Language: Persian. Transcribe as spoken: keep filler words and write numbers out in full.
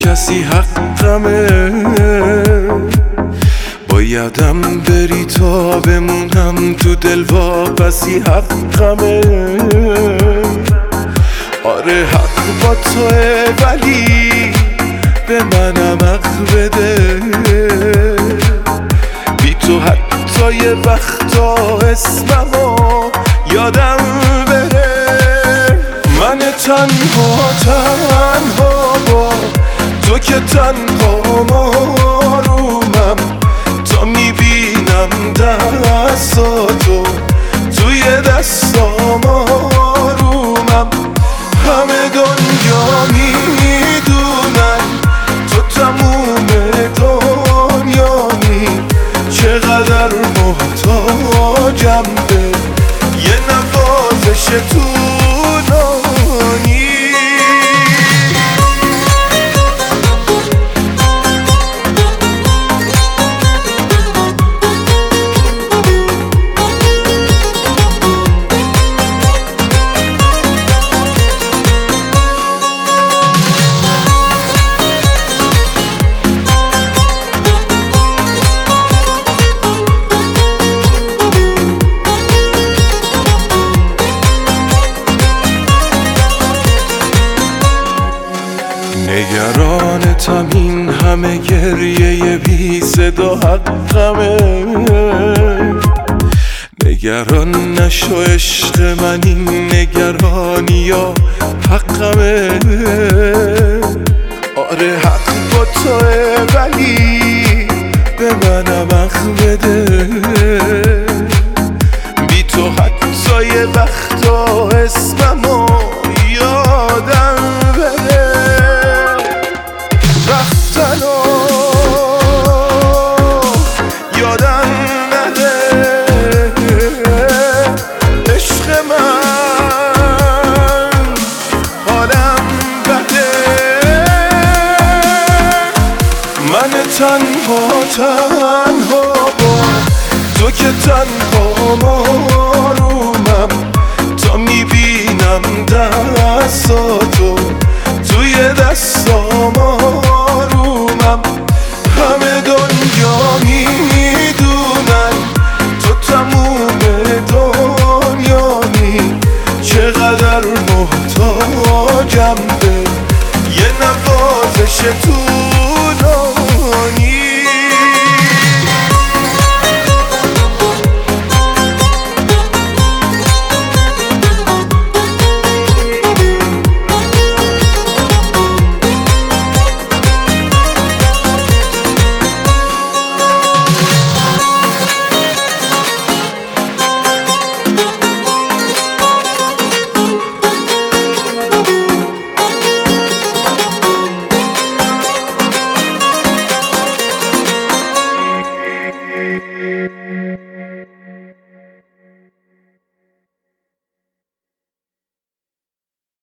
کسی حقمه بایدم بری تا بمونم تو دل واپسی حقمه. آره حق با توه ولی به منم حق بده. بی تو حتی یه وقتا اسممو یادم بره. من تنها تنها با تو که تنها مارومم تا میبینم دستاتو توی دستام آرومم. همه دنیا میدونن تو تموم دنیایی چقدر محتاجم به یه نوازش طولانی. نگرانتم این همه گریه بی صدا حقمه. نگران نشو عشق من این نگرانی ها حقمه. آره حق با توه ولی به منم حق بده. بی تو حتی یه وقتا اسممو یادم بده. رفتنو یادم نده عشق من حالم بده. من تنها تنها با تو که تنها مارومم تا میبینم دستاتو توی دستام آرومم. همه دنیا میدونن تو تموم دنیایی چقدر محتاجم به یه نوازش طولانی. Thank you.